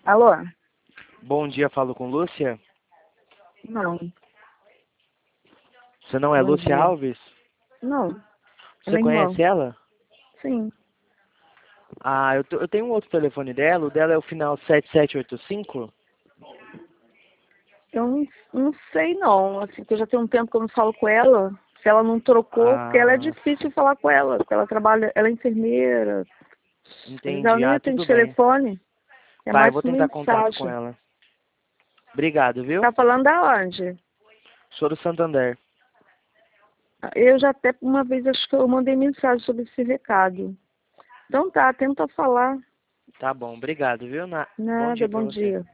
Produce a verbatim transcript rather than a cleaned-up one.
Alô? Bom dia, falo com Lúcia. Não. Você não é Bom Lúcia dia. Alves? Não. É Você minha irmã. conhece ela? Sim. Ah, eu, tô- eu tenho um outro telefone dela, o dela é o final sete sete oito cinco. Eu não, não sei não. Assim, que eu já tenho um tempo que eu não falo com ela. Se ela não trocou, porque ela é Ah, difícil falar com ela. Porque ela trabalha, ela é enfermeira. Às vezes ela entendi. nem Ah, atende tudo bem. telefone. É Tá, eu mais vou tentar contato com mensagem. ela. Obrigado, viu? Tá falando da onde? Sou do Santander. Eu já até uma vez acho que eu mandei mensagem sobre esse recado. Então tá, tenta falar. Tá bom, obrigado, viu? Na... Bom Nada, dia pra bom você. dia.